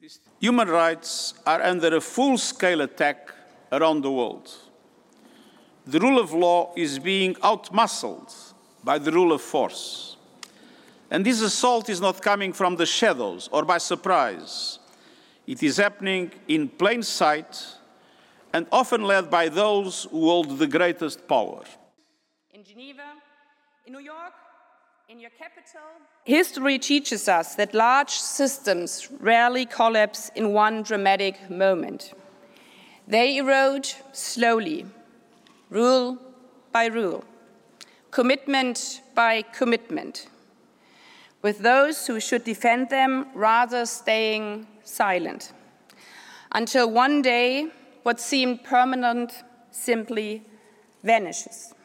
Human rights are under a full-scale attack around the world. The rule of law is being outmuscled by the rule of force. And this assault is not coming from the shadows or by surprise. It is happening in plain sight and often led by those who hold the greatest power. In Geneva, in New York, in your capital. History teaches us that large systems rarely collapse in one dramatic moment. They erode slowly, rule by rule, commitment by commitment, with those who should defend them rather staying silent, until one day what seemed permanent simply vanishes.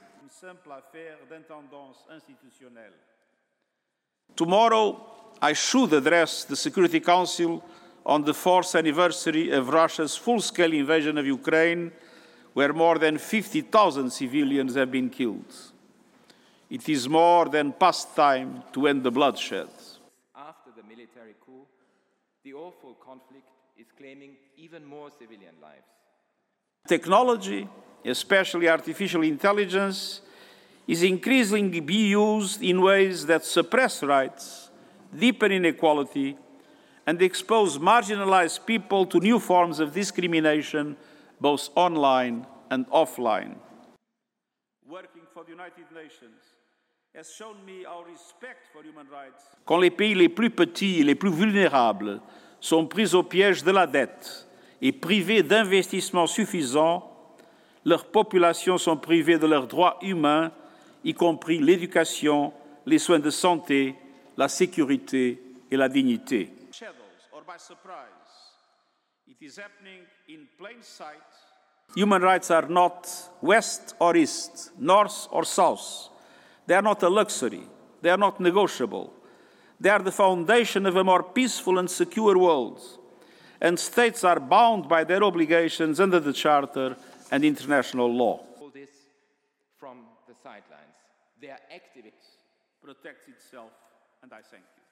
Tomorrow, I should address the Security Council on the 4th anniversary of Russia's full-scale invasion of Ukraine, where more than 50,000 civilians have been killed. It is more than past time to end the bloodshed. After the military coup, the awful conflict is claiming even more civilian lives. Technology, especially artificial intelligence, is increasingly being used in ways that suppress rights, deepen inequality, and expose marginalized people to new forms of discrimination, both online and offline. Working for the United Nations has shown me our respect for human rights. Quand les pays les plus petits et les plus vulnérables sont pris au piège de la dette et privés d'investissements suffisants, leurs populations sont privées de leurs droits humains, y compris l'éducation, les soins de santé, la sécurité et la dignité. Human rights are not west or east, north or south. They are not a luxury. They are not negotiable. They are the foundation of a more peaceful and secure world. And states are bound by their obligations under the Charter and international law. All this from the sidelines. Their activists protects itself, and I thank you.